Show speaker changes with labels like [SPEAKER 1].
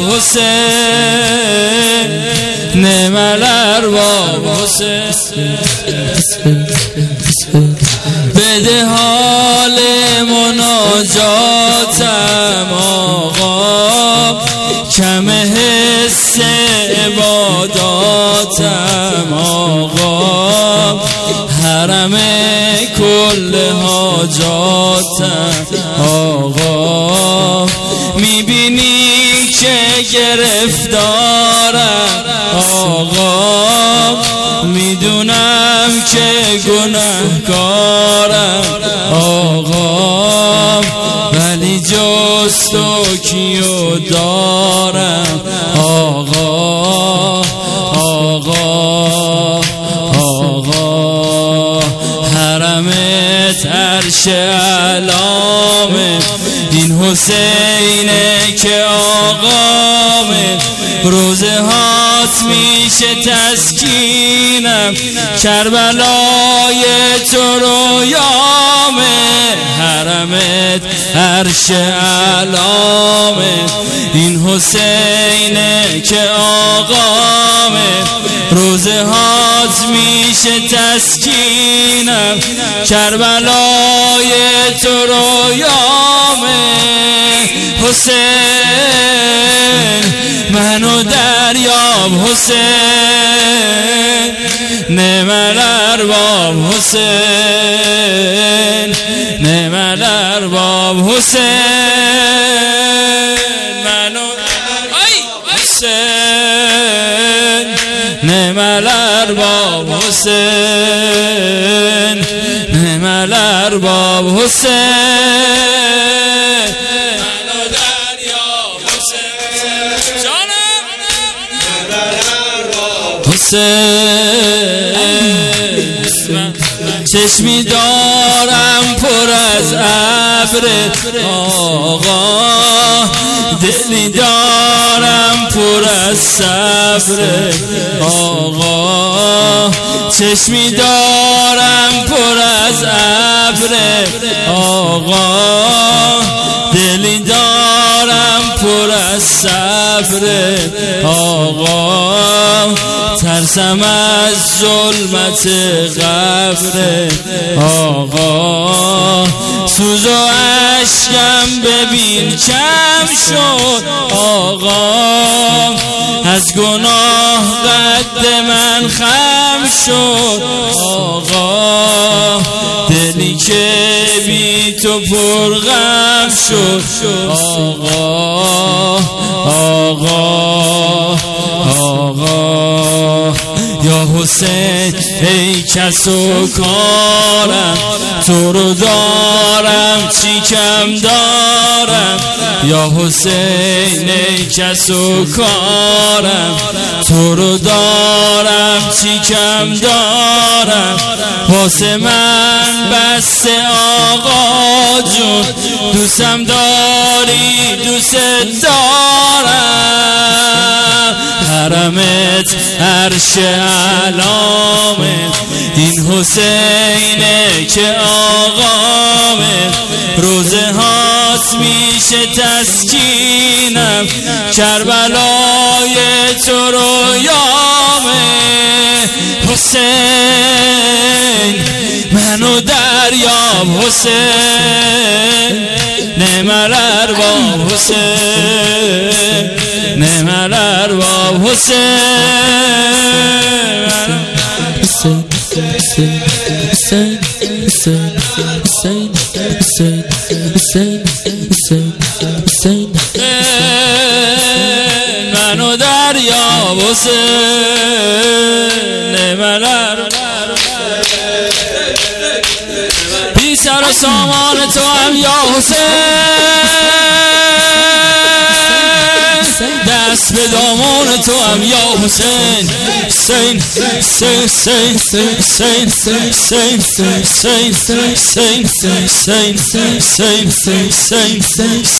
[SPEAKER 1] حسین نعم الارباب حسین بده حال مناجاتم آقا کم حس عباداتم آقا حرم کل حاجاتم آقا میبینی که گرفتارم آقا میدونم که گناهکارم آقا ولی جز تو کیو دارم آقا آقا آقا حرمت عرش علامه این حسینه که آقامه روزه هات میشه تسکینم کربلای تو رویامه حرمت عرش علامه این حسینه که آقامه روزه هات میشه تسکینم کربلای تو رویامه حسین منو دریاب حسین نعم الارباب حسین نعم الارباب حسین منو حسین نعم الارباب حسین نعم الارباب حسین منو دریاب حسین جانم حسین چشمی دارم پر از ابر آقا دلی دارم پر از صبر آقا چشمی دارم پر از ابر آقا دلی دارم پر از صبر آقا ترسم از ظلمت قبر آقا سوز و اشکم ببین کم شد آقا از گناه قد من خم شد آقا دلی که بی تو پرغم شد آقا آقا آقا یا حسین ای کس و کارم تو رو دارم چی کم دارم یا حسین ای کس و کارم تو رو دارم چی کم دارم واسه من بس آقا جون دوستم داری دوست دارم حرمت عرش علامه این حسینه که آقامه روزه هات میشه تسکینم کربلای تو رویامه حسین منو دریاب حسین نعم الارباب حسین نعم الارباب حسین منو دریاب حسین نعم الارباب بی سر و سامان تو هم یا حسین دست به دامان تو هم یا حسین حسین حسین حسین حسین حسین حسین حسین حسین حسین حسین